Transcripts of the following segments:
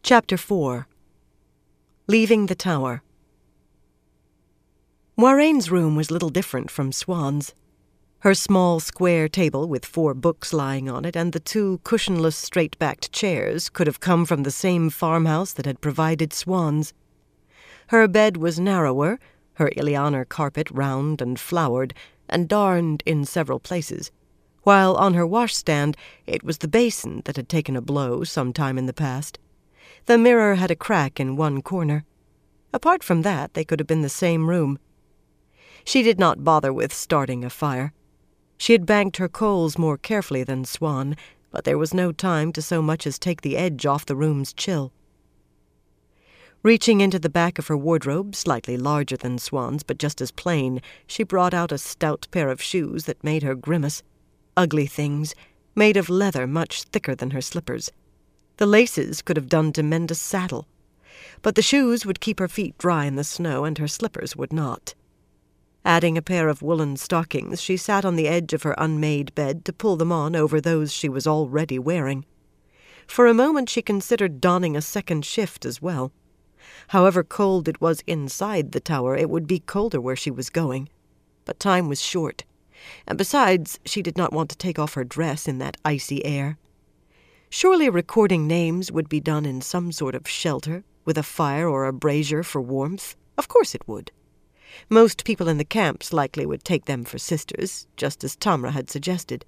Chapter 4. Leaving the Tower. Moiraine's room was little different from Swan's. Her small square table with 4 books lying on it and the 2 cushionless straight-backed chairs could have come from the same farmhouse that had provided Swan's. Her bed was narrower, her Ilianer carpet round and flowered, and darned in several places, while on her washstand it was the basin that had taken a blow some time in the past. The mirror had a crack in one corner. Apart from that, they could have been the same room. She did not bother with starting a fire. She had banked her coals more carefully than Swan, but there was no time to so much as take the edge off the room's chill. Reaching into the back of her wardrobe, slightly larger than Swan's but just as plain, she brought out a stout pair of shoes that made her grimace. Ugly things, made of leather much thicker than her slippers. The laces could have done to mend a saddle, but the shoes would keep her feet dry in the snow and her slippers would not. Adding a pair of woolen stockings, she sat on the edge of her unmade bed to pull them on over those she was already wearing. For a moment she considered donning a second shift as well. However cold it was inside the tower, it would be colder where she was going. But time was short, and besides, she did not want to take off her dress in that icy air. Surely recording names would be done in some sort of shelter, with a fire or a brazier for warmth. Of course it would. Most people in the camps likely would take them for sisters, just as Tamra had suggested.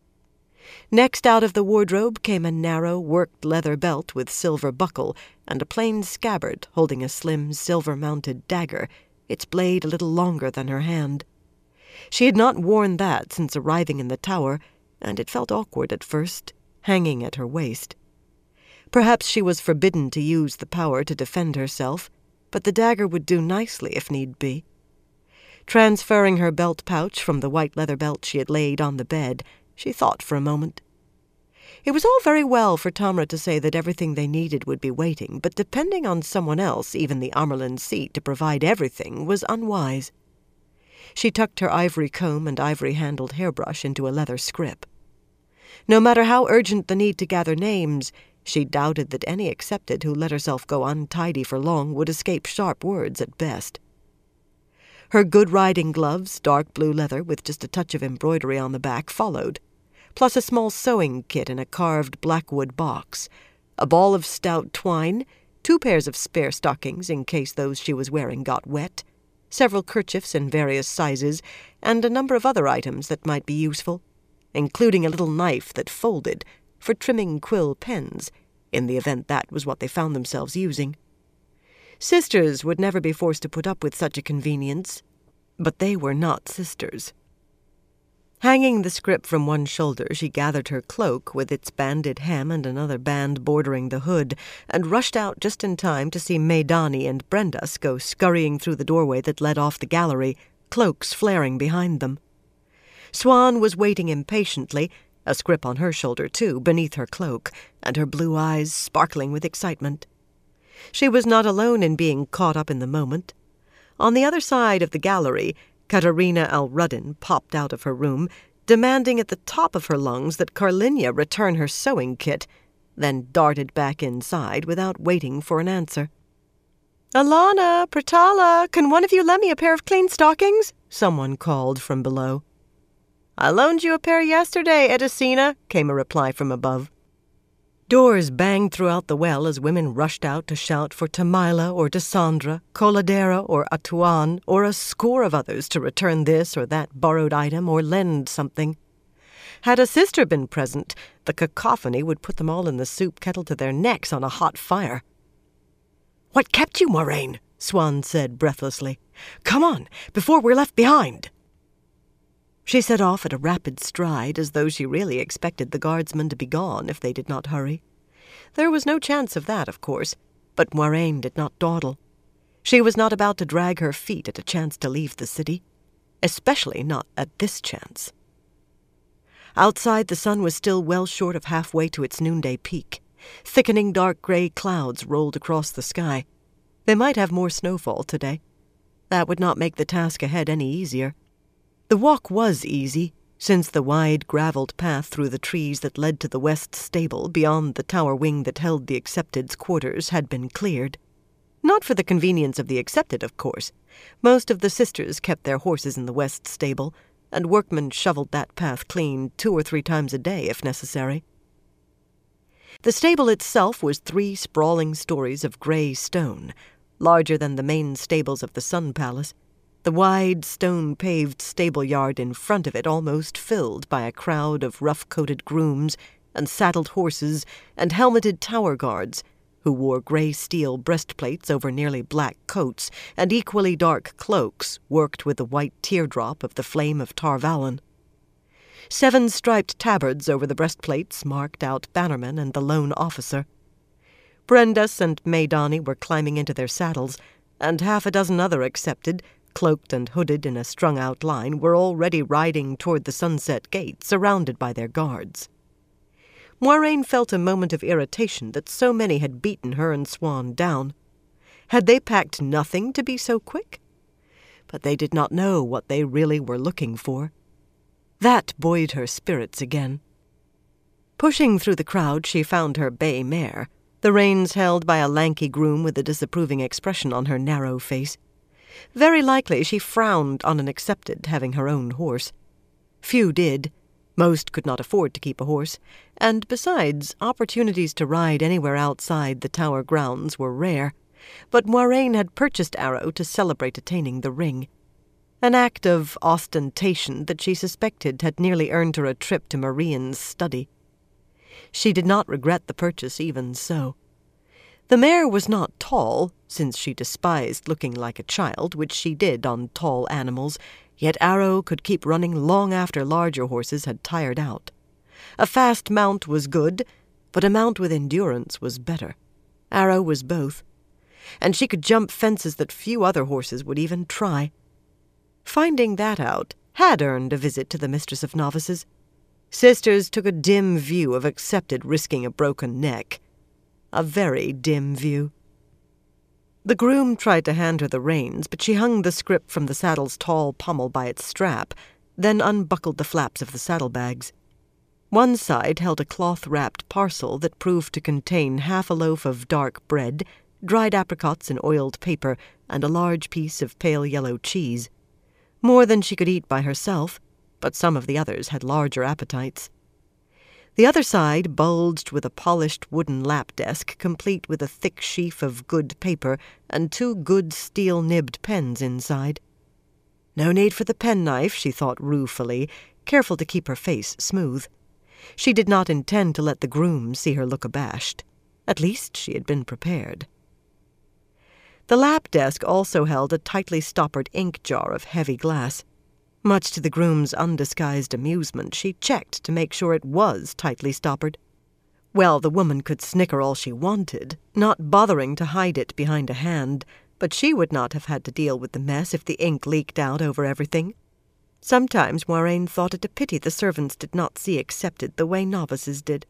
Next out of the wardrobe came a narrow, worked leather belt with silver buckle and a plain scabbard holding a slim, silver-mounted dagger, its blade a little longer than her hand. She had not worn that since arriving in the tower, and it felt awkward at first, hanging at her waist. Perhaps she was forbidden to use the power to defend herself, but the dagger would do nicely if need be. Transferring her belt pouch from the white leather belt she had laid on the bed, she thought for a moment. It was all very well for Tamra to say that everything they needed would be waiting, but depending on someone else, even the Amerlin seat, to provide everything was unwise. She tucked her ivory comb and ivory-handled hairbrush into a leather scrip. No matter how urgent the need to gather names, she doubted that any accepted who let herself go untidy for long would escape sharp words at best. Her good riding gloves, dark blue leather with just a touch of embroidery on the back, followed, plus a small sewing kit in a carved blackwood box, a ball of stout twine, 2 pairs of spare stockings in case those she was wearing got wet, several kerchiefs in various sizes, and a number of other items that might be useful, including a little knife that folded for trimming quill pens, in the event that was what they found themselves using. Sisters would never be forced to put up with such a convenience, but they were not sisters. Hanging the scrip from one shoulder, she gathered her cloak with its banded hem and another band bordering the hood, and rushed out just in time to see Maidani and Brendas go scurrying through the doorway that led off the gallery, cloaks flaring behind them. Swan was waiting impatiently, a scrip on her shoulder too, beneath her cloak, and her blue eyes sparkling with excitement. She was not alone in being caught up in the moment. On the other side of the gallery, Katerina Al-Ruddin popped out of her room, demanding at the top of her lungs that Carlinia return her sewing kit, then darted back inside without waiting for an answer. "Alana, Pratala, can one of you lend me a pair of clean stockings?" someone called from below. "I loaned you a pair yesterday, Edicina," came a reply from above. Doors banged throughout the well as women rushed out to shout for Tamila or Desandra, Coladera or Atuan, or a score of others to return this or that borrowed item or lend something. Had a sister been present, the cacophony would put them all in the soup kettle to their necks on a hot fire. "What kept you, Moiraine?" Swan said breathlessly. "Come on, before we're left behind." She set off at a rapid stride, as though she really expected the guardsmen to be gone if they did not hurry. There was no chance of that, of course, but Moiraine did not dawdle. She was not about to drag her feet at a chance to leave the city, especially not at this chance. Outside, the sun was still well short of halfway to its noonday peak. Thickening dark gray clouds rolled across the sky. They might have more snowfall today. That would not make the task ahead any easier. The walk was easy, Since the wide gravelled path through the trees that led to the west stable beyond the tower wing that held the Accepted's quarters had been cleared. Not for the convenience of the Accepted, of course. Most of the sisters kept their horses in the west stable, and workmen shoveled that path clean 2 or 3 times a day if necessary. The stable itself was 3 sprawling stories of grey stone, larger than the main stables of the Sun Palace, the wide stone-paved stable-yard in front of it almost filled by a crowd of rough-coated grooms and saddled horses and helmeted tower guards who wore grey steel breastplates over nearly black coats and equally dark cloaks worked with the white teardrop of the flame of Tar Valon. 7 striped tabards over the breastplates marked out bannermen and the lone officer. Brendas and Maidani were climbing into their saddles, and 6 other Accepted, cloaked and hooded in a strung-out line, were already riding toward the Sunset Gate, surrounded by their guards. Moiraine felt a moment of irritation that so many had beaten her and Siuan down. Had they packed nothing to be so quick? But they did not know what they really were looking for. That buoyed her spirits again. Pushing through the crowd, she found her bay mare, the reins held by a lanky groom with a disapproving expression on her narrow face. Very likely she frowned on an Accepted having her own horse. Few did. Most could not afford to keep a horse, and besides, opportunities to ride anywhere outside the tower grounds were rare. But Moiraine had purchased Arrow to celebrate attaining the ring, an act of ostentation that she suspected had nearly earned her a trip to Marian's study. She did not regret the purchase even so. The mare was not tall, since she despised looking like a child, which she did on tall animals, yet Arrow could keep running long after larger horses had tired out. A fast mount was good, but a mount with endurance was better. Arrow was both, and she could jump fences that few other horses would even try. Finding that out had earned a visit to the Mistress of Novices. Sisters took a dim view of Accepted risking a broken neck. A very dim view. The groom tried to hand her the reins, but she hung the scrip from the saddle's tall pommel by its strap, then unbuckled the flaps of the saddlebags. One side held a cloth-wrapped parcel that proved to contain half a loaf of dark bread, dried apricots in oiled paper, and a large piece of pale yellow cheese. More than she could eat by herself, but some of the others had larger appetites. The other side bulged with a polished wooden lap desk, complete with a thick sheaf of good paper and 2 good steel-nibbed pens inside. No need for the penknife, she thought ruefully, careful to keep her face smooth. She did not intend to let the groom see her look abashed. At least she had been prepared. The lap desk also held a tightly stoppered ink jar of heavy glass. Much to the groom's undisguised amusement, she checked to make sure it was tightly stoppered. Well, the woman could snicker all she wanted, not bothering to hide it behind a hand, but she would not have had to deal with the mess if the ink leaked out over everything. Sometimes Moiraine thought it a pity the servants did not see Accepted the way novices did.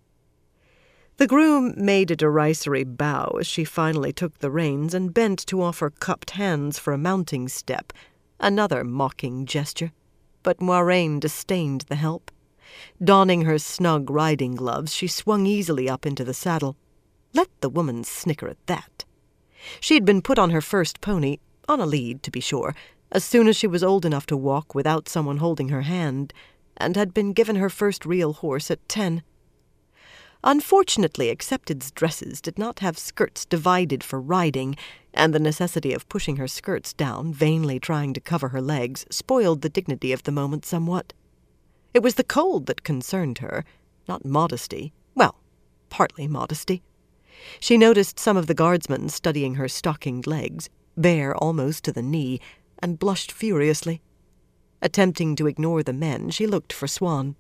The groom made a derisory bow as she finally took the reins and bent to offer cupped hands for a mounting step, another mocking gesture. But Moiraine disdained the help. Donning her snug riding gloves, she swung easily up into the saddle. Let the woman snicker at that. She had been put on her first pony, on a lead to be sure, as soon as she was old enough to walk without someone holding her hand, and had been given her first real horse at 10. Unfortunately, Accepted's dresses did not have skirts divided for riding, and the necessity of pushing her skirts down, vainly trying to cover her legs, spoiled the dignity of the moment somewhat. It was the cold that concerned her, not modesty. Well, partly modesty. She noticed some of the guardsmen studying her stockinged legs, bare almost to the knee, and blushed furiously. Attempting to ignore the men, she looked for Siuan.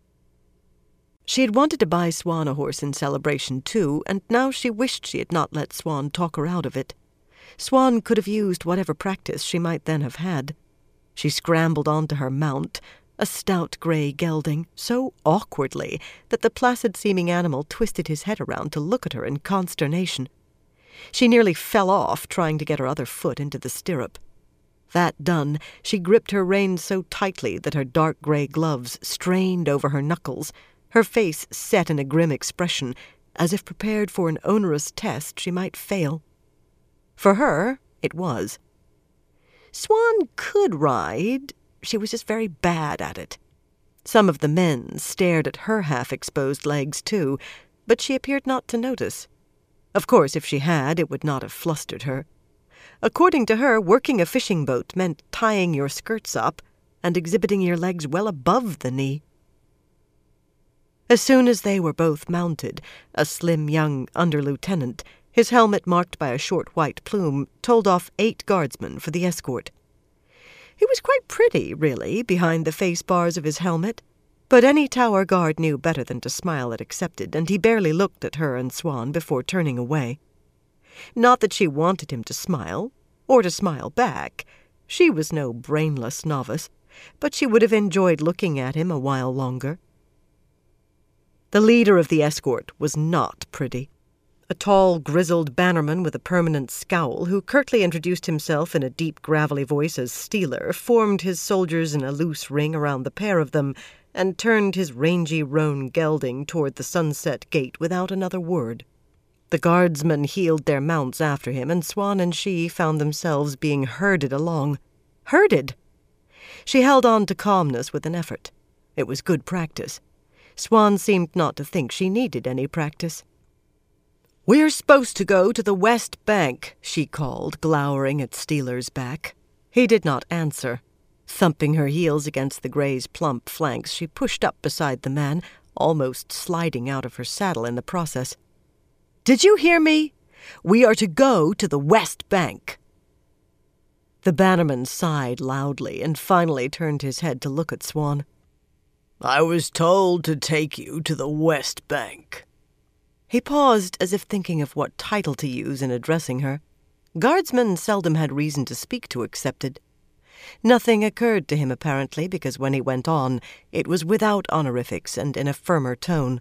She had wanted to buy Siuan a horse in celebration too, and now she wished she had not let Siuan talk her out of it. Siuan could have used whatever practice she might then have had. She scrambled onto her mount, a stout grey gelding, so awkwardly that the placid-seeming animal twisted his head around to look at her in consternation. She nearly fell off trying to get her other foot into the stirrup. That done, she gripped her reins so tightly that her dark gray gloves strained over her knuckles, her face set in a grim expression, as if prepared for an onerous test she might fail. For her, it was. Swan could ride. She was just very bad at it. Some of the men stared at her half-exposed legs, too, but she appeared not to notice. Of course, if she had, it would not have flustered her. According to her, working a fishing boat meant tying your skirts up and exhibiting your legs well above the knee. As soon as they were both mounted, a slim young under-lieutenant, his helmet marked by a short white plume, told off 8 guardsmen for the escort. He was quite pretty, really, behind the face bars of his helmet, but any tower guard knew better than to smile at Accepted, and he barely looked at her and Swan before turning away. Not that she wanted him to smile, or to smile back. She was no brainless novice, but she would have enjoyed looking at him a while longer. The leader of the escort was not pretty. A tall, grizzled bannerman with a permanent scowl, who curtly introduced himself in a deep, gravelly voice as Steeler, formed his soldiers in a loose ring around the pair of them, and turned his rangy roan gelding toward the Sunset Gate without another word. The guardsmen heeled their mounts after him, and Swan and she found themselves being herded along. Herded! She held on to calmness with an effort. It was good practice. Swan seemed not to think she needed any practice. "We're supposed to go to the West Bank," she called, glowering at Steeler's back. He did not answer. Thumping her heels against the gray's plump flanks, she pushed up beside the man, almost sliding out of her saddle in the process. "Did you hear me? We are to go to the West Bank." The bannerman sighed loudly and finally turned his head to look at Swan. "I was told to take you to the West Bank." He paused as if thinking of what title to use in addressing her. Guardsmen seldom had reason to speak to Accepted. Nothing occurred to him, apparently, because when he went on, it was without honorifics and in a firmer tone.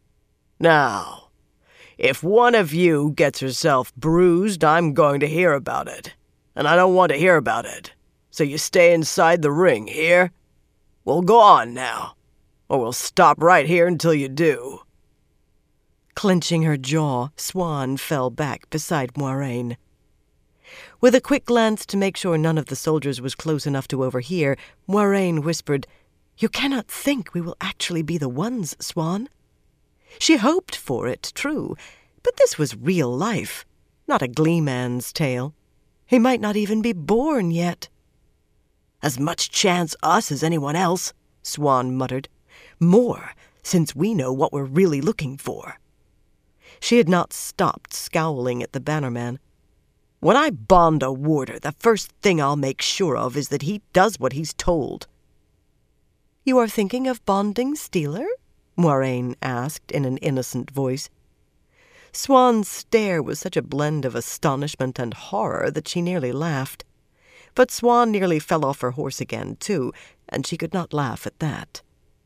"Now, if one of you gets herself bruised, I'm going to hear about it. And I don't want to hear about it. So you stay inside the ring, hear? Well, go on now, or we'll stop right here until you do." Clenching her jaw, Swan fell back beside Moiraine. With a quick glance to make sure none of the soldiers was close enough to overhear, Moiraine whispered, "You cannot think we will actually be the ones, Swan." She hoped for it, true, but this was real life, not a gleeman's tale. He might not even be born yet. "As much chance us as anyone else," Swan muttered. "More, since we know what we're really looking for." She had not stopped scowling at the bannerman. "When I bond a warder, the first thing I'll make sure of is that he does what he's told." "You are thinking of bonding Steeler?" Moiraine asked in an innocent voice. Swan's stare was such a blend of astonishment and horror that she nearly laughed. But Swan nearly fell off her horse again, too, and she could not laugh at that.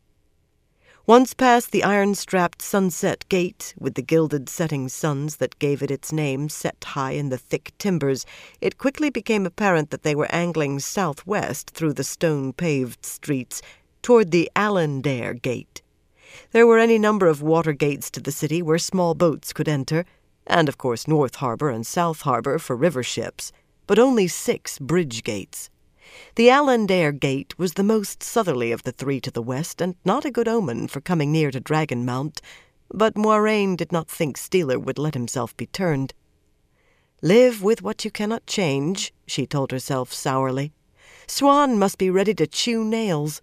Once past the iron-strapped Sunset Gate, with the gilded setting suns that gave it its name set high in the thick timbers, it quickly became apparent that they were angling southwest through the stone-paved streets, toward the Allendare Gate. There were any number of water gates to the city where small boats could enter, and of course North Harbor and South Harbor for river ships, but only 6 bridge gates. The Allendare Gate was the most southerly of the 3 to the west, and not a good omen for coming near to Dragonmount, but Moiraine did not think Steeler would let himself be turned. "Live with what you cannot change," she told herself sourly. Swan must be ready to chew nails.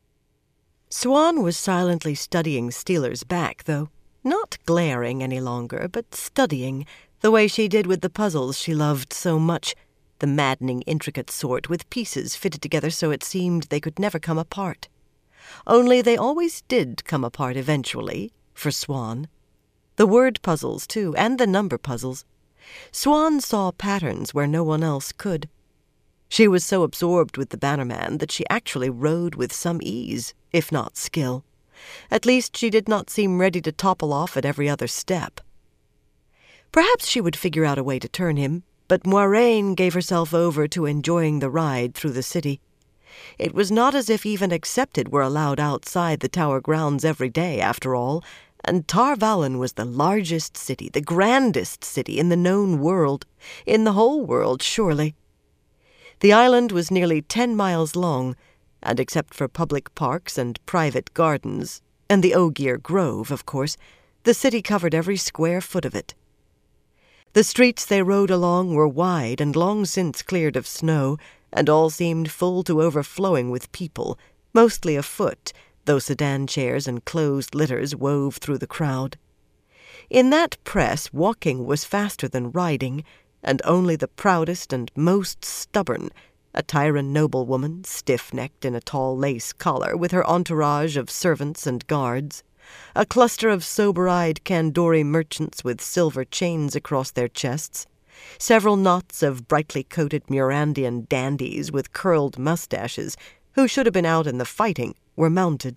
Swan was silently studying Steeler's back, though, not glaring any longer, but studying, the way she did with the puzzles she loved so much, the maddening intricate sort with pieces fitted together so it seemed they could never come apart. Only they always did come apart eventually, for Swan. The word puzzles, too, and the number puzzles. Swan saw patterns where no one else could. She was so absorbed with the bannerman that she actually rode with some ease, if not skill. At least she did not seem ready to topple off at every other step. Perhaps she would figure out a way to turn him, but Moiraine gave herself over to enjoying the ride through the city. It was not as if even accepted were allowed outside the Tower grounds every day, after all, and Tar Valon was the largest city, the grandest city in the known world, in the whole world, surely. The island was nearly 10 miles long, and except for public parks and private gardens, and the Ogier Grove, of course, the city covered every square foot of it. The streets they rode along were wide and long since cleared of snow, and all seemed full to overflowing with people, mostly afoot, though sedan chairs and closed litters wove through the crowd. In that press, walking was faster than riding, and only the proudest and most stubborn, a Tyrant noblewoman, stiff-necked in a tall lace collar, with her entourage of servants and guards, a cluster of sober-eyed Kandori merchants with silver chains across their chests, several knots of brightly-coated Murandian dandies with curled mustaches, who should have been out in the fighting, were mounted.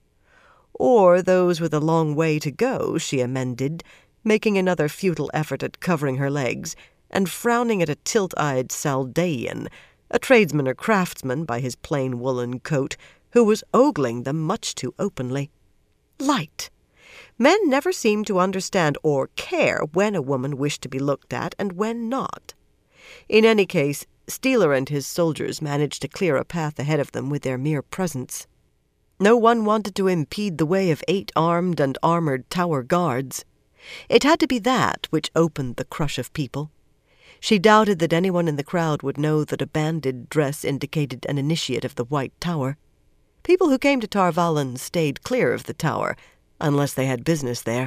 Or those with a long way to go, she amended, making another futile effort at covering her legs, and frowning at a tilt-eyed Saldaean, a tradesman or craftsman by his plain woolen coat, who was ogling them much too openly. Light! Men never seemed to understand or care when a woman wished to be looked at and when not. In any case, Steeler and his soldiers managed to clear a path ahead of them with their mere presence. No one wanted to impede the way of 8 armed and armored Tower guards. It had to be that which opened the crush of people. She doubted that anyone in the crowd would know that a banded dress indicated an initiate of the White Tower. People who came to Tar Valon stayed clear of the Tower, unless they had business there.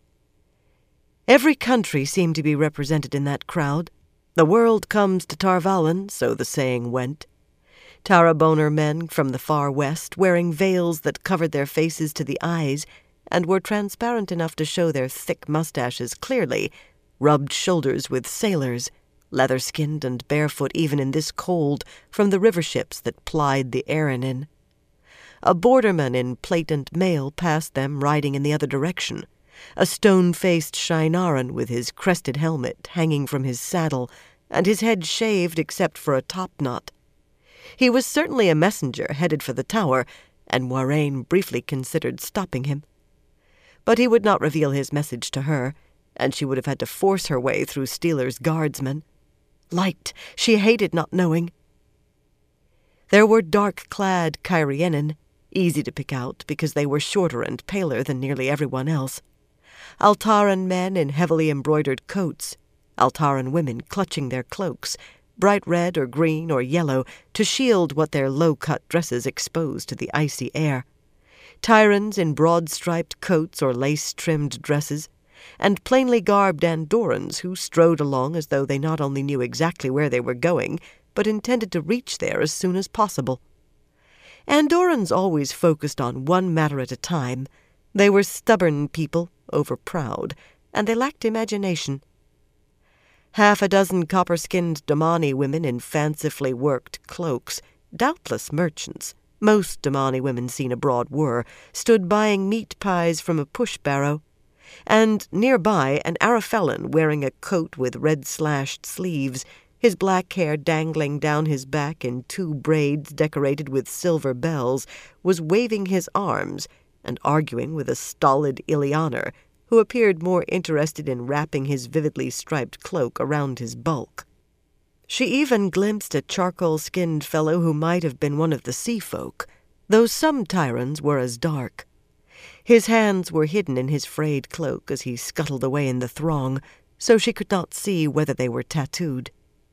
Every country seemed to be represented in that crowd. The world comes to Tar Valon, so the saying went. Tarraboner men from the far west, wearing veils that covered their faces to the eyes and were transparent enough to show their thick mustaches clearly, rubbed shoulders with sailors, leather-skinned and barefoot even in this cold, from the river ships that plied the Erenin. A borderman in plate and mail passed them riding in the other direction, a stone-faced Shienaran with his crested helmet hanging from his saddle and his head shaved except for a topknot. He was certainly a messenger headed for the Tower, and Moiraine briefly considered stopping him. But he would not reveal his message to her, and she would have had to force her way through Steeler's guardsmen. Light! She hated not knowing. There were dark-clad Cairienin, easy to pick out because they were shorter and paler than nearly everyone else. Altaran men in heavily embroidered coats, Altaran women clutching their cloaks, bright red or green or yellow to shield what their low-cut dresses exposed to the icy air, Tyrans in broad-striped coats or lace-trimmed dresses, and plainly garbed Andorans who strode along as though they not only knew exactly where they were going, but intended to reach there as soon as possible. Andorans always focused on one matter at a time. They were stubborn people, over-proud, and they lacked imagination. Half a dozen copper-skinned Damani women in fancifully worked cloaks, doubtless merchants, most Damani women seen abroad were, stood buying meat pies from a push-barrow, and nearby an Arafellan wearing a coat with red-slashed sleeves, his black hair dangling down his back in 2 braids decorated with silver bells, was waving his arms and arguing with a stolid Ilianer, who appeared more interested in wrapping his vividly striped cloak around his bulk. She even glimpsed a charcoal-skinned fellow who might have been one of the sea folk, though some Tyrans were as dark. His hands were hidden in his frayed cloak as he scuttled away in the throng, so she could not see whether they were tattooed.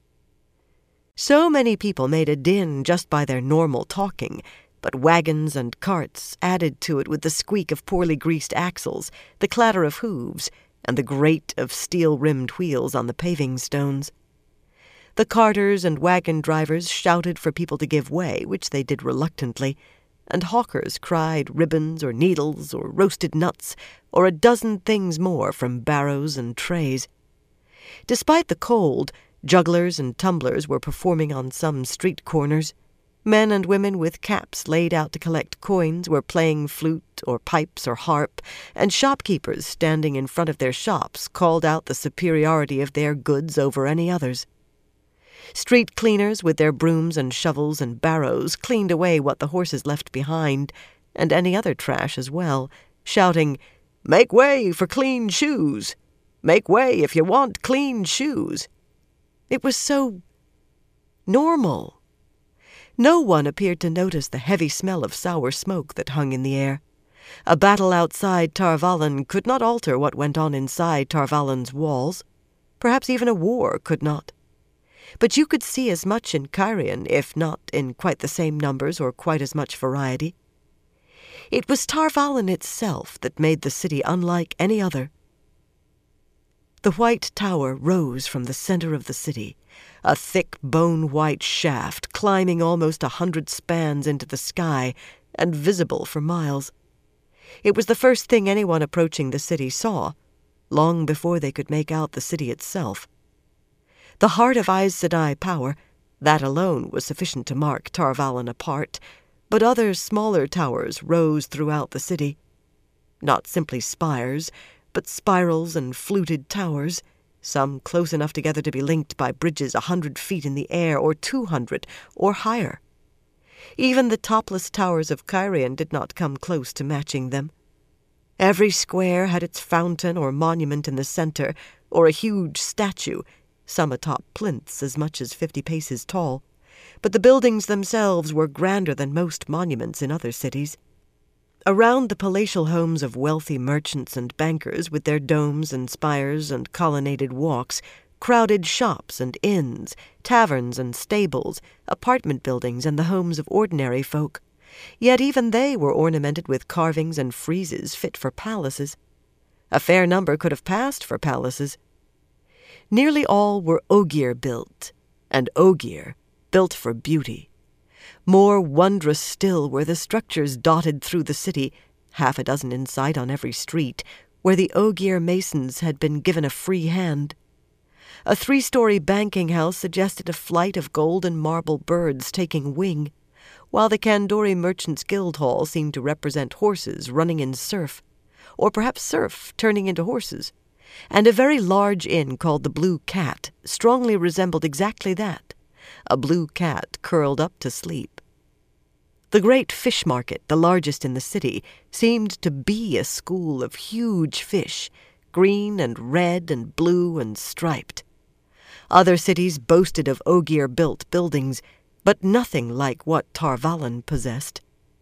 So many people made a din just by their normal talking, but wagons and carts added to it with the squeak of poorly greased axles, the clatter of hooves, and the grate of steel-rimmed wheels on the paving stones. The carters and wagon drivers shouted for people to give way, which they did reluctantly, and hawkers cried ribbons or needles or roasted nuts or a dozen things more from barrows and trays. Despite the cold, jugglers and tumblers were performing on some street corners. Men and women with caps laid out to collect coins were playing flute or pipes or harp, and shopkeepers standing in front of their shops called out the superiority of their goods over any others. Street cleaners with their brooms and shovels and barrows cleaned away what the horses left behind, and any other trash as well, shouting, "Make way for clean shoes! Make way if you want clean shoes!" It was so normal. No one appeared to notice the heavy smell of sour smoke that hung in the air. A battle outside Tar Valon could not alter what went on inside Tar Valon's walls. Perhaps even a war could not. But you could see as much in Cairhien, if not in quite the same numbers or quite as much variety. It was Tar Valon itself that made the city unlike any other. The white tower rose from the center of the city, a thick bone-white shaft climbing almost 100 spans into the sky and visible for miles. It was the first thing anyone approaching the city saw, long before they could make out the city itself. The heart of Aes Sedai power, that alone was sufficient to mark Tar Valon apart, but other smaller towers rose throughout the city. Not simply spires, but spirals and fluted towers, some close enough together to be linked by bridges 100 feet in the air or 200 or higher. Even the topless towers of Cairhien did not come close to matching them. Every square had its fountain or monument in the center, or a huge statue, some atop plinths as much as 50 paces tall, but the buildings themselves were grander than most monuments in other cities. Around the palatial homes of wealthy merchants and bankers with their domes and spires and colonnaded walks, crowded shops and inns, taverns and stables, apartment buildings and the homes of ordinary folk. Yet even they were ornamented with carvings and friezes fit for palaces. A fair number could have passed for palaces. Nearly all were ogier built, and ogier built for beauty. More wondrous still were the structures dotted through the city, 6 in sight on every street, where the ogier masons had been given a free hand. A 3-story banking house suggested a flight of golden marble birds taking wing, while the Kandori Merchants' Guild Hall seemed to represent horses running in surf, or perhaps surf turning into horses, and a very large inn called the Blue Cat strongly resembled exactly that, a blue cat curled up to sleep. The great fish market, the largest in the city, seemed to be a school of huge fish, green and red and blue and striped. Other cities boasted of ogier-built buildings, but nothing like what Tar Valon possessed.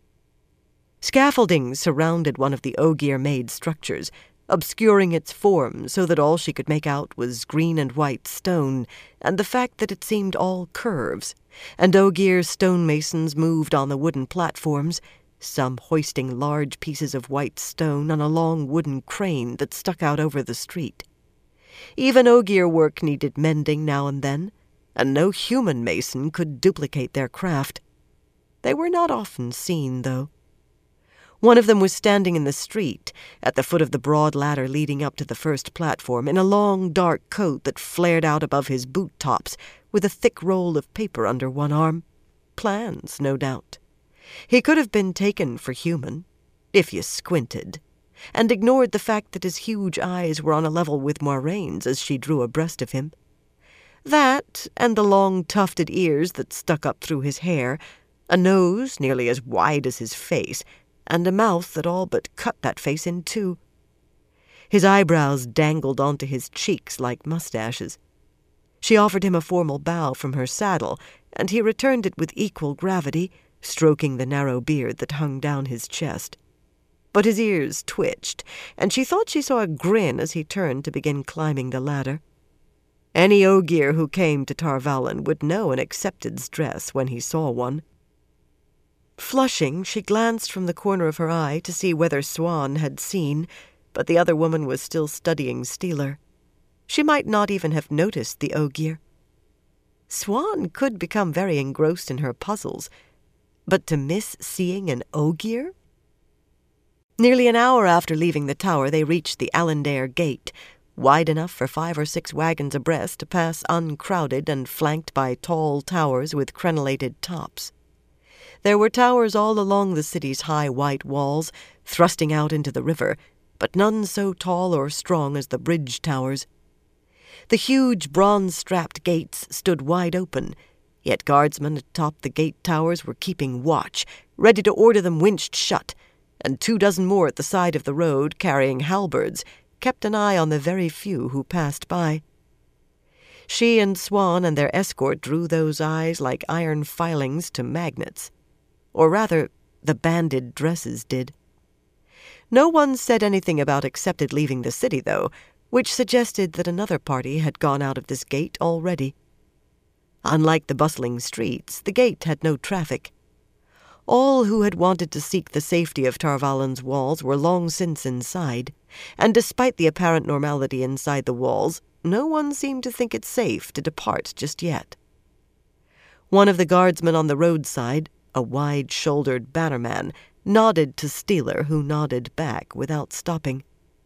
Scaffolding surrounded one of the ogier-made structures, obscuring its form so that all she could make out was green and white stone, and the fact that it seemed all curves, and ogier stonemasons moved on the wooden platforms, some hoisting large pieces of white stone on a long wooden crane that stuck out over the street. Even ogier work needed mending now and then, and no human mason could duplicate their craft. They were not often seen, though. One of them was standing in the street, at the foot of the broad ladder leading up to the first platform, in a long, dark coat that flared out above his boot tops, with a thick roll of paper under one arm. Plans, no doubt. He could have been taken for human, if you squinted, and ignored the fact that his huge eyes were on a level with Moiraine's as she drew abreast of him. That, and the long tufted ears that stuck up through his hair, a nose nearly as wide as his face, and a mouth that all but cut that face in two. His eyebrows dangled onto his cheeks like mustaches. She offered him a formal bow from her saddle, and he returned it with equal gravity, stroking the narrow beard that hung down his chest. But his ears twitched, and she thought she saw a grin as he turned to begin climbing the ladder. Any ogier who came to Tar Valon would know an accepted's dress when he saw one. Flushing, she glanced from the corner of her eye to see whether Siuan had seen, but the other woman was still studying Stealer. She might not even have noticed the ogier. Siuan could become very engrossed in her puzzles, but to miss seeing an ogier? Nearly an hour after leaving the tower, they reached the Alandair Gate, wide enough for 5 or 6 wagons abreast to pass uncrowded and flanked by tall towers with crenellated tops. There were towers all along the city's high white walls, thrusting out into the river, but none so tall or strong as the bridge towers. The huge bronze-strapped gates stood wide open, yet guardsmen atop the gate towers were keeping watch, ready to order them winched shut, and 24 more at the side of the road, carrying halberds, kept an eye on the very few who passed by. She and Swan and their escort drew those eyes like iron filings to magnets. Or rather, the banded dresses did. No one said anything about Accepted leaving the city, though, which suggested that another party had gone out of this gate already. Unlike the bustling streets, the gate had no traffic. All who had wanted to seek the safety of Tar Valon's walls were long since inside, and despite the apparent normality inside the walls, no one seemed to think it safe to depart just yet. One of the guardsmen on the roadside, a wide-shouldered bannerman, nodded to Steeler, who nodded back without stopping.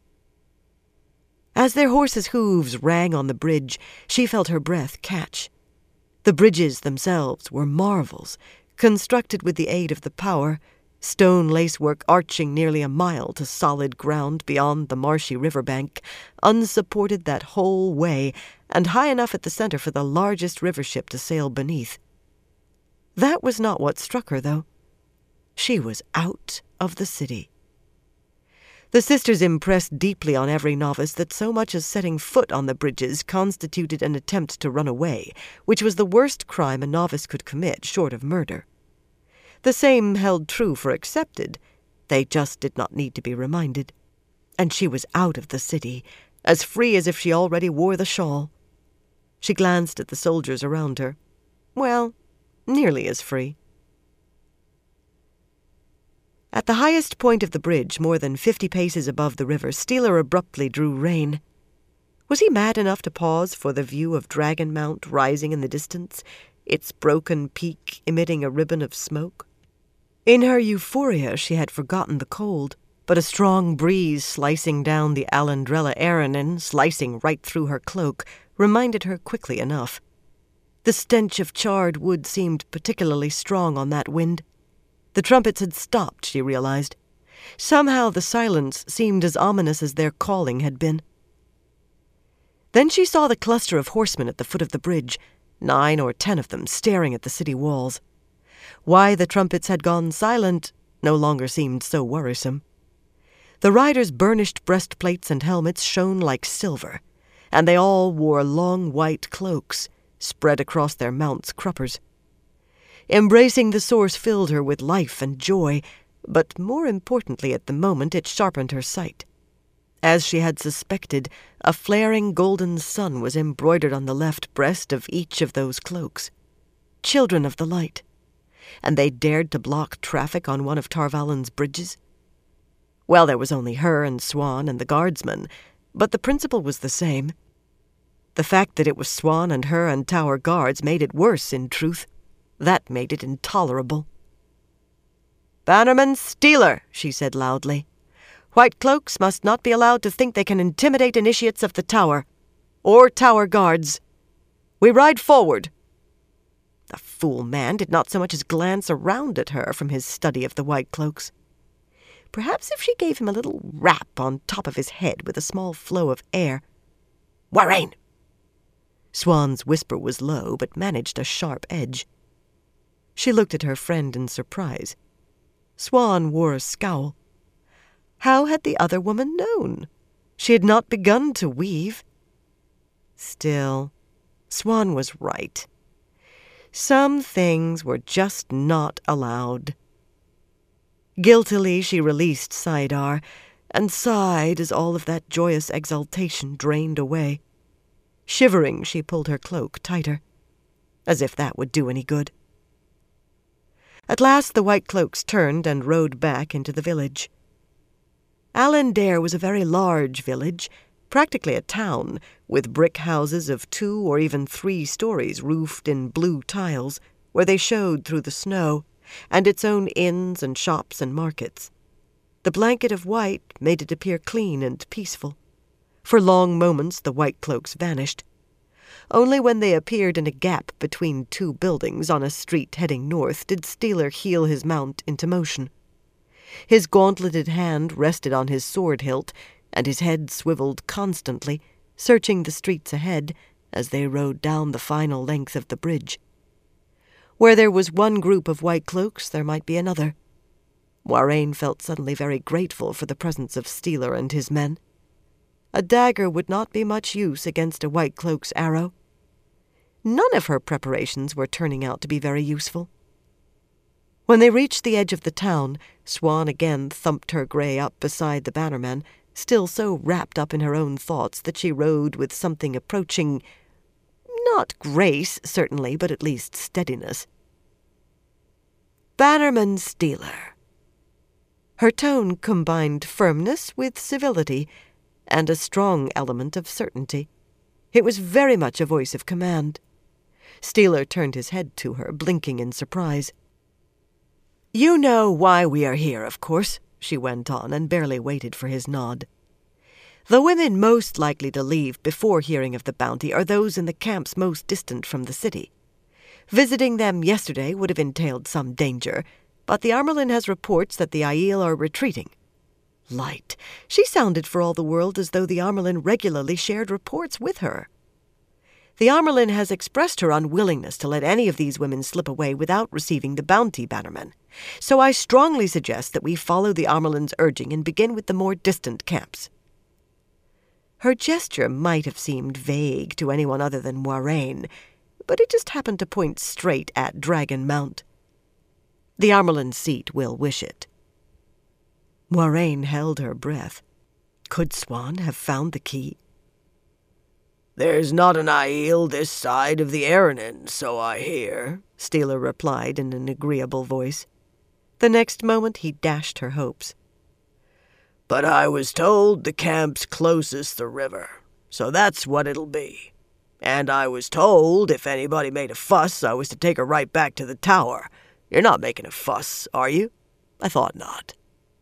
As their horses' hooves rang on the bridge, she felt her breath catch. The bridges themselves were marvels, constructed with the aid of the power, stone lacework arching nearly a mile to solid ground beyond the marshy riverbank, unsupported that whole way, and high enough at the center for the largest river ship to sail beneath. That was not what struck her, though. She was out of the city. The sisters impressed deeply on every novice that so much as setting foot on the bridges constituted an attempt to run away, which was the worst crime a novice could commit short of murder. The same held true for Accepted. They just did not need to be reminded. And she was out of the city, as free as if she already wore the shawl. She glanced at the soldiers around her. Well, nearly as free. At the highest point of the bridge, more than 50 paces above the river, Steeler abruptly drew rein. Was he mad enough to pause for the view of Dragon Mount rising in the distance, its broken peak emitting a ribbon of smoke? In her euphoria she had forgotten the cold, but a strong breeze slicing down the Alandrella Aranin, slicing right through her cloak, reminded her quickly enough. The stench of charred wood seemed particularly strong on that wind. The trumpets had stopped, she realized. Somehow the silence seemed as ominous as their calling had been. Then she saw the cluster of horsemen at the foot of the bridge, 9 or 10 of them staring at the city walls. Why the trumpets had gone silent no longer seemed so worrisome. The riders' burnished breastplates and helmets shone like silver, and they all wore long white cloaks, spread across their mounts' cruppers. Embracing the source filled her with life and joy, but more importantly at the moment it sharpened her sight. As she had suspected, a flaring golden sun was embroidered on the left breast of each of those cloaks. Children of the light. And they dared to block traffic on one of Tar Valon's bridges? Well, there was only her and Swan and the guardsman, but the principle was the same. The fact that it was Swan and her and tower guards made it worse, in truth. That made it intolerable. "Bannerman Steeler," she said loudly. "White cloaks must not be allowed to think they can intimidate initiates of the tower, or tower guards. We ride forward." The fool man did not so much as glance around at her from his study of the white cloaks. Perhaps if she gave him a little rap on top of his head with a small flow of air. "Warrain!" Swan's whisper was low, but managed a sharp edge. She looked at her friend in surprise. Swan wore a scowl. How had the other woman known? She had not begun to weave. Still, Swan was right. Some things were just not allowed. Guiltily she released Saidar, and sighed as all of that joyous exultation drained away. Shivering, she pulled her cloak tighter, as if that would do any good. At last the white cloaks turned and rode back into the village. Alandare was a very large village, practically a town, with brick houses of 2 or even 3 stories roofed in blue tiles, where they showed through the snow, and its own inns and shops and markets. The blanket of white made it appear clean and peaceful. For long moments the white cloaks vanished. Only when they appeared in a gap between two buildings on a street heading north did Steeler heel his mount into motion. His gauntleted hand rested on his sword hilt, and his head swiveled constantly, searching the streets ahead as they rode down the final length of the bridge. Where there was one group of white cloaks, there might be another. Moiraine felt suddenly very grateful for the presence of Steeler and his men. A dagger would not be much use against a white cloak's arrow. None of her preparations were turning out to be very useful. When they reached the edge of the town, Siuan again thumped her grey up beside the bannerman, still so wrapped up in her own thoughts that she rode with something approaching, not grace, certainly, but at least steadiness. "Bannerman Steeler." Her tone combined firmness with civility, and a strong element of certainty. It was very much a voice of command. Steeler turned his head to her, blinking in surprise. "You know why we are here, of course," she went on, and barely waited for his nod. "The women most likely to leave before hearing of the bounty are those in the camps most distant from the city. Visiting them yesterday would have entailed some danger, but the Amyrlin has reports that the Aiel are retreating." Light. She sounded for all the world as though the Amyrlin regularly shared reports with her. "The Amyrlin has expressed her unwillingness to let any of these women slip away without receiving the bounty, Bannerman. So I strongly suggest that we follow the Amyrlin's urging and begin with the more distant camps." Her gesture might have seemed vague to anyone other than Moiraine, but it just happened to point straight at Dragon Mount. "The Amyrlin seat will wish it." Moiraine held her breath. Could Siuan have found the key? "There's not an Aiel this side of the Erenin, so I hear," Steeler replied in an agreeable voice. The next moment he dashed her hopes. "But I was told the camp's closest the river, so that's what it'll be. And I was told if anybody made a fuss, I was to take her right back to the tower. You're not making a fuss, are you? I thought not."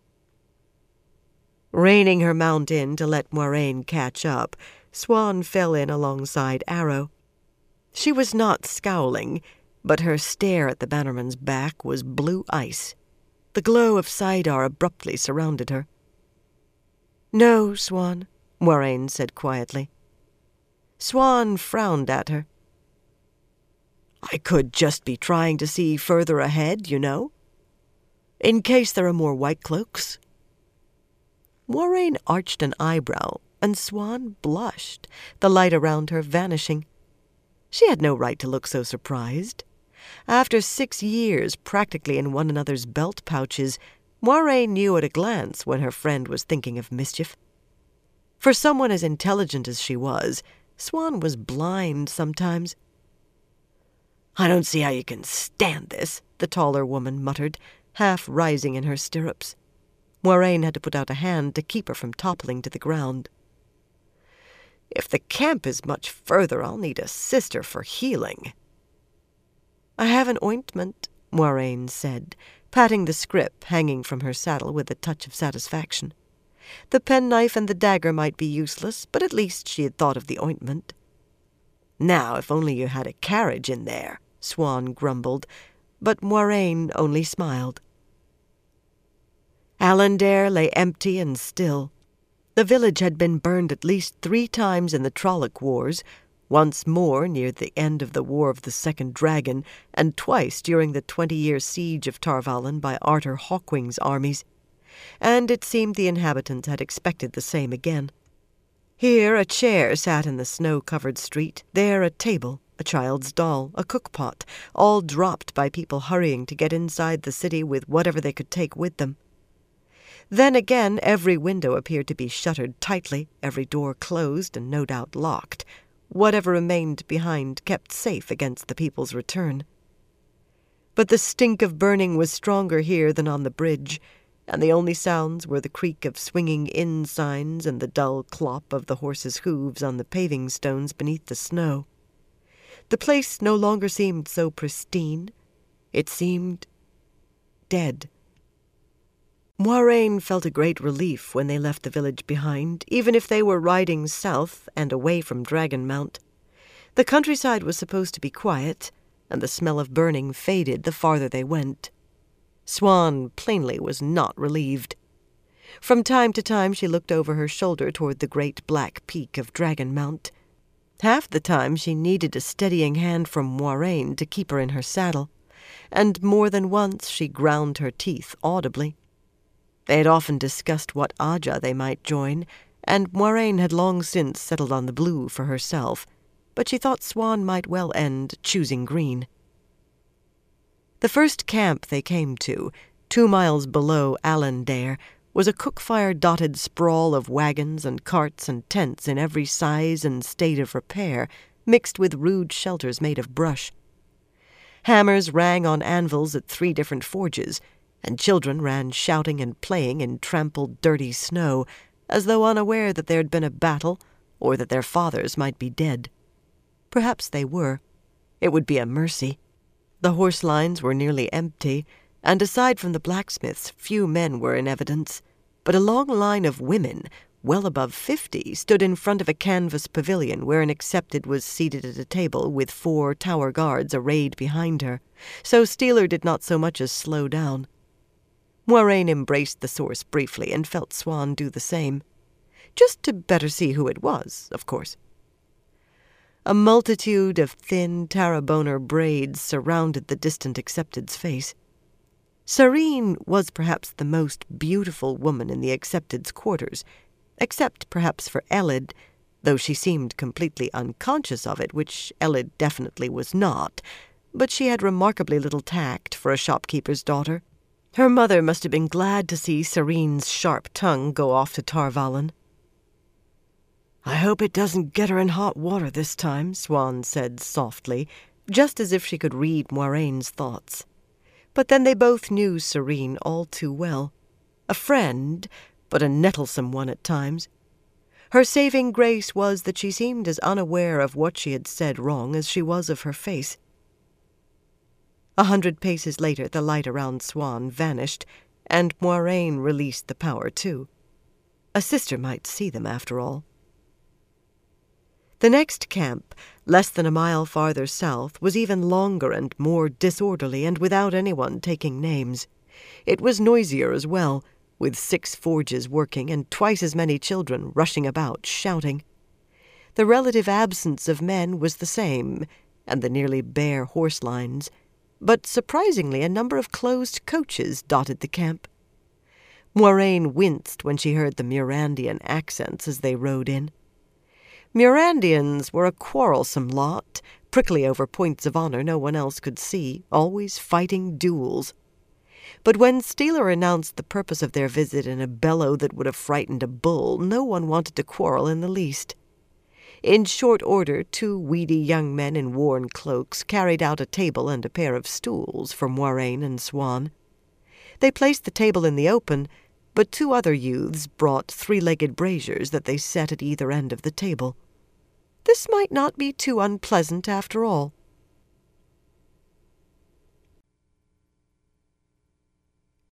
Reining her mount in to let Moiraine catch up, Siuan fell in alongside Arrow. She was not scowling, but her stare at the bannerman's back was blue ice. The glow of saidar abruptly surrounded her. "No, Siuan," Moiraine said quietly. Siuan frowned at her. "I could just be trying to see further ahead, you know. In case there are more white cloaks." Moiraine arched an eyebrow, and Siuan blushed, the light around her vanishing. She had no right to look so surprised. After 6 years practically in one another's belt pouches, Moiraine knew at a glance when her friend was thinking of mischief. For someone as intelligent as she was, Siuan was blind sometimes. "I don't see how you can stand this," the taller woman muttered, half rising in her stirrups. Moiraine had to put out a hand to keep her from toppling to the ground. "If the camp is much further, I'll need a sister for healing." "I have an ointment," Moiraine said, patting the scrip hanging from her saddle with a touch of satisfaction. The penknife and the dagger might be useless, but at least she had thought of the ointment. "Now, if only you had a carriage in there," Siuan grumbled, but Moiraine only smiled. Alandair lay empty and still. The village had been burned at least 3 times in the Trolloc Wars, once more near the end of the War of the Second Dragon, and twice during the 20-year siege of Tar Valon by Arthur Hawkwing's armies. And it seemed the inhabitants had expected the same again. Here a chair sat in the snow-covered street, there a table, a child's doll, a cookpot, all dropped by people hurrying to get inside the city with whatever they could take with them. Then again every window appeared to be shuttered tightly, every door closed and no doubt locked, whatever remained behind kept safe against the people's return. But the stink of burning was stronger here than on the bridge, and the only sounds were the creak of swinging inn signs and the dull clop of the horses' hooves on the paving stones beneath the snow. The place no longer seemed so pristine. It seemed dead. Moiraine felt a great relief when they left the village behind, even if they were riding south and away from Dragon Mount. The countryside was supposed to be quiet, and the smell of burning faded the farther they went. Swan plainly was not relieved. From time to time she looked over her shoulder toward the great black peak of Dragon Mount. Half the time she needed a steadying hand from Moiraine to keep her in her saddle, and more than once she ground her teeth audibly. They had often discussed what Aja they might join, and Moiraine had long since settled on the blue for herself, but she thought Swan might well end choosing green. The first camp they came to, 2 miles below Allandair, was a cook-fire-dotted sprawl of wagons and carts and tents in every size and state of repair, mixed with rude shelters made of brush. Hammers rang on anvils at 3 different forges, and children ran shouting and playing in trampled, dirty snow, as though unaware that there had been a battle or that their fathers might be dead. Perhaps they were. It would be a mercy. The horse lines were nearly empty, and aside from the blacksmiths, few men were in evidence, but a long line of women, well above 50, stood in front of a canvas pavilion where an accepted was seated at a table with 4 tower guards arrayed behind her, so Steeler did not so much as slow down. Moiraine embraced the source briefly and felt Swan do the same, just to better see who it was, of course. A multitude of thin Tarraboner braids surrounded the distant accepted's face. Sarene was perhaps the most beautiful woman in the accepted's quarters, except perhaps for Elid, though she seemed completely unconscious of it, which Elid definitely was not, but she had remarkably little tact for a shopkeeper's daughter. Her mother must have been glad to see Sarene's sharp tongue go off to Tar Valon. "I hope it doesn't get her in hot water this time," Swan said softly, just as if she could read Moiraine's thoughts. But then they both knew Sarene all too well. A friend, but a nettlesome one at times. Her saving grace was that she seemed as unaware of what she had said wrong as she was of her face. 100 paces later the light around Swan vanished, and Moiraine released the power too. A sister might see them after all. The next camp, less than a mile farther south, was even longer and more disorderly and without anyone taking names. It was noisier as well, with 6 forges working and twice as many children rushing about shouting. The relative absence of men was the same, and the nearly bare horse lines, but surprisingly a number of closed coaches dotted the camp. Moiraine winced when she heard the Murandian accents as they rode in. Murandians were a quarrelsome lot, prickly over points of honor no one else could see, always fighting duels. But when Steeler announced the purpose of their visit in a bellow that would have frightened a bull, no one wanted to quarrel in the least. In short order, 2 weedy young men in worn cloaks carried out a table and a pair of stools for Moiraine and Swan. They placed the table in the open, but 2 other youths brought 3-legged braziers that they set at either end of the table. This might not be too unpleasant after all.